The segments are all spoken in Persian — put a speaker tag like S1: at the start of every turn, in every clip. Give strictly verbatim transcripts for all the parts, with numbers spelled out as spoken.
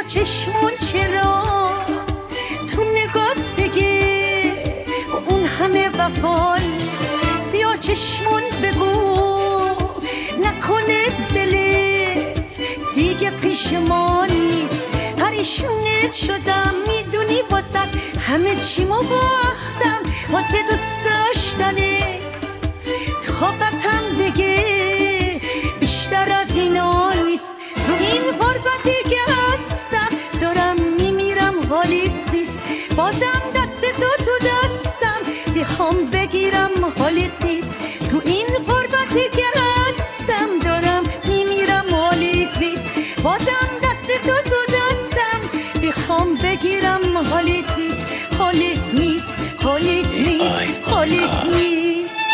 S1: چشمون چرا تو نگات دیگه اون همه وفا نیست؟ سیاه چشمون بگو نکنه دلت دیگه پیش ما نیست. پریشونت شدم میدونی واسه همه چیمو باختم واسه دوست داشتنت. طاقتم دیگه بیشتر از اینا نیست. تو این غربتی که هستم دارم میمیرم حالیت نیست. بازم دست تو تو دستم میخوام بگیرم حالیت نیست. تو این غربتی که هستم دارم میمیرم حالیت نیست. بازم دست تو تو دستم میخوام بگیرم حالیت نیست. حالیت نیست حالیت نیست حالیت نیست.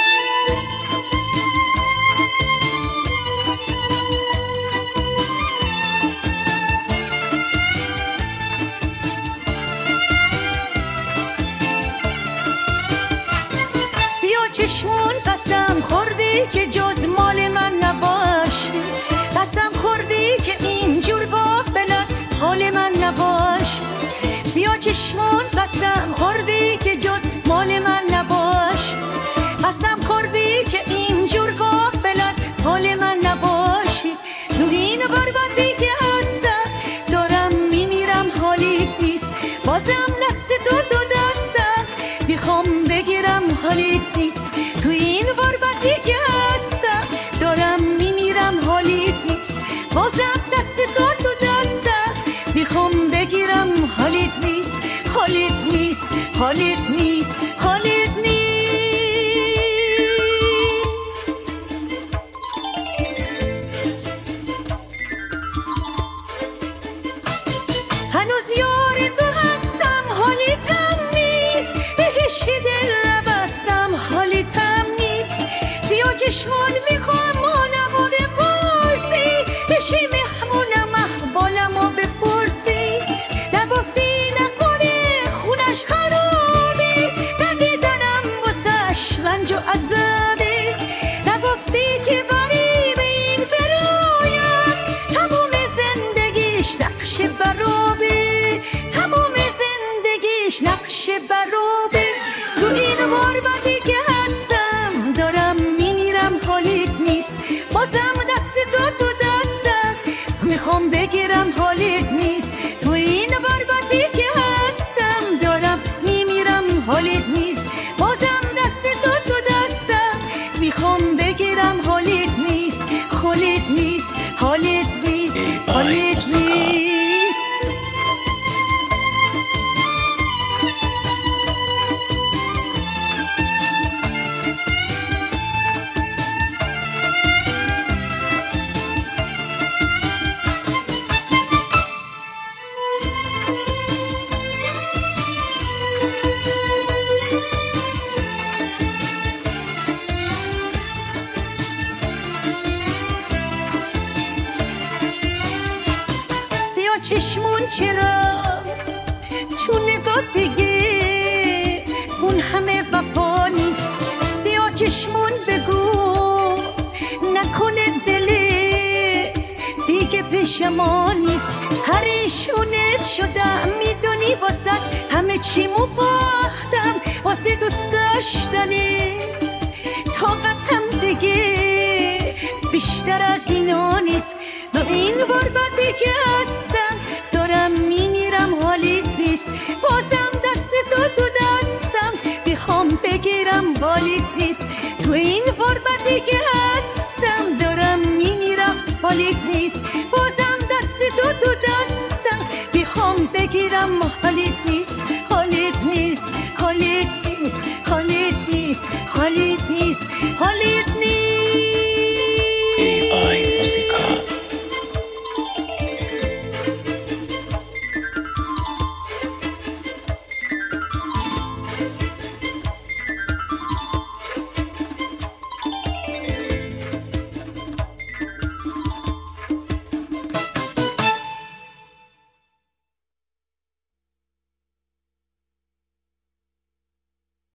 S1: چشمون قسم خوردی که جز مال من نباشی. قسم خوردی که اینجور غافل از حال من نباشی. سیاه چشمون قسم خوردی که جز مال من نباشی. قسم خوردی که اینجور غافل از حال من نباشی. تو این غربتی که هستم دارم میمیرم حالیت نیست. بازم دست تو تو دستم میخوام بگیرم حالیت نیست. تو این غربتی که هستم دارم میمیرم حالیت نیست. بازم دست تو تو دستم میخوام بگیرم حالیت نیست. حالیت نیست حالیت نیست حالیت نیست. هنوز یار تو هستم حالیتم نیست. به هیچ دل نبستم حالیتم نیست. سیاه چشمون میخوام مالمو بپرسی. بشی مهمونم احوالمو بپرسی. نگفتی نکنه خونش خرابه. ندیدنم واسش رنج و عذابه. نگفتی که غریب این برایم تموم زندگیش نقش برابه. تموم زندگیش نقش برابه. تو این غربتی که هستم دارم میمیرم حالیت نیست. بازم دست تو تو دستم میخوام بگیرم حالیت نیست. تو این غربتی که هستم دارم میمیرم حالیت نیست. بازم دست تو تو دستم میخوام بگیرم حالیت نیست. حالیت نیست حالیت نیست حالیت نیست. چشمون چرا تو نگات دیگه اون همه وفا نیست. سیاه چشمون بگو نکنه دلت دیگه پیش ما نیست. پریشونت شدم میدونی واسه همه چیمو باختم واسه دوست داشتنت. طاقتم دیگه بیشتر از اینا نیست. با این غربتی که هستم دارم میمیرم حالیت نیست. بازم دست تو تو دستم میخوام بگیرم حالیت نیست. تو این غربتی که هستم دارم میمیرم حالیت نیست.